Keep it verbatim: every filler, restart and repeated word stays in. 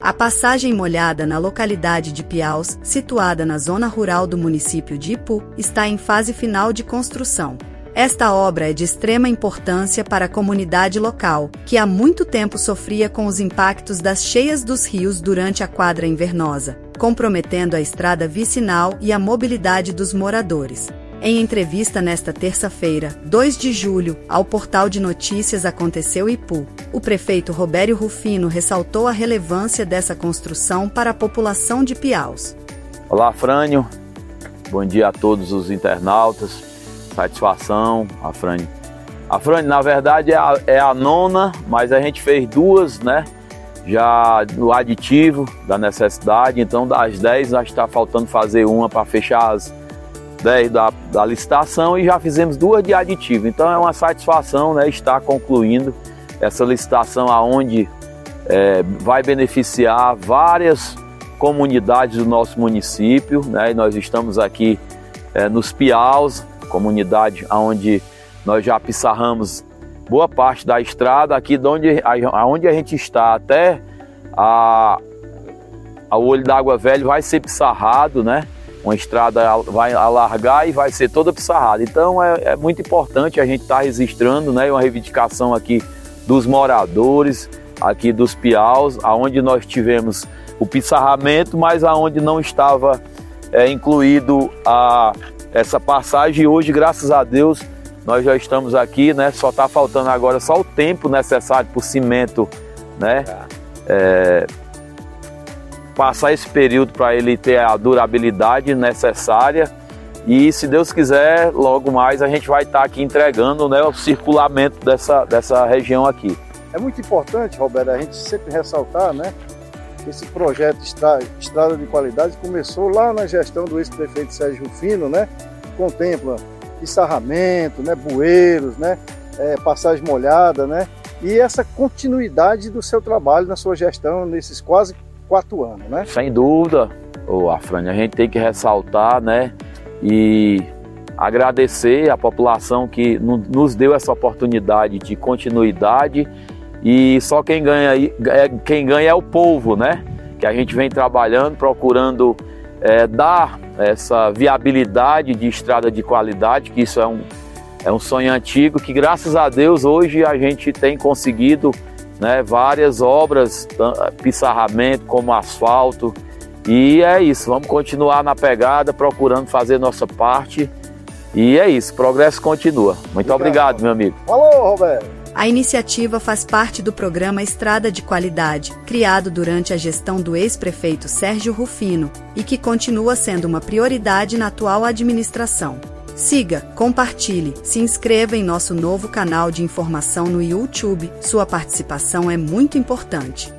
A passagem molhada na localidade de Piaus, situada na zona rural do município de Ipu, está em fase final de construção. Esta obra é de extrema importância para a comunidade local, que há muito tempo sofria com os impactos das cheias dos rios durante a quadra invernosa, comprometendo a estrada vicinal e a mobilidade dos moradores. Em entrevista nesta terça-feira, dois de julho, ao portal de notícias Aconteceu Ipu, o prefeito Robério Rufino ressaltou a relevância dessa construção para a população de Piaus. Olá, Frânio. Bom dia a todos os internautas. Satisfação, Afrânio. Afrânio, na verdade, é a, é a nona, mas a gente fez duas, né? Já no aditivo da necessidade. Então, das dez, acho que está faltando fazer uma para fechar as dez da, da licitação e já fizemos duas de aditivo. Então é uma satisfação, né, estar concluindo essa licitação aonde é, vai beneficiar várias comunidades do nosso município, né? E nós estamos aqui é, nos Piaus, comunidade onde nós já pissarramos boa parte da estrada, aqui de onde, aonde a gente está até a, a Olho d'Água Velho vai ser pissarrado, né? Uma estrada vai alargar e vai ser toda pissarrada. Então é, é muito importante a gente estar tá registrando, né, uma reivindicação aqui dos moradores, aqui dos Piaus, aonde nós tivemos o pissarramento, mas aonde não estava é, incluído a, essa passagem. E hoje, graças a Deus, nós já estamos aqui, né? Só está faltando agora só o tempo necessário para o cimento, né? É, passar esse período para ele ter a durabilidade necessária e, se Deus quiser, logo mais a gente vai estar aqui entregando, né, o circulamento dessa, dessa região aqui. É muito importante, Roberto, a gente sempre ressaltar, né, que esse projeto Estrada, Estrada de Qualidade começou lá na gestão do ex-prefeito Sérgio Rufino, né, que contempla pissarramento, né, bueiros, né, é, passagem molhada, né, e essa continuidade do seu trabalho na sua gestão nesses quase quatro anos, né? Sem dúvida, ô Afrânio, a gente tem que ressaltar, né, e agradecer a população que nos deu essa oportunidade de continuidade, e só quem ganha, quem ganha é o povo, né? Que a gente vem trabalhando, procurando é, dar essa viabilidade de estrada de qualidade, que isso é um, é um sonho antigo, que graças a Deus hoje a gente tem conseguido, né, várias obras, pissarramento como asfalto, e é isso, vamos continuar na pegada, procurando fazer nossa parte, e é isso, progresso continua. Muito obrigado, obrigado meu amigo. Falou, Roberto! A iniciativa faz parte do programa Estrada de Qualidade, criado durante a gestão do ex-prefeito Sérgio Rufino, e que continua sendo uma prioridade na atual administração. Siga, compartilhe, se inscreva em nosso novo canal de informação no YouTube. Sua participação é muito importante.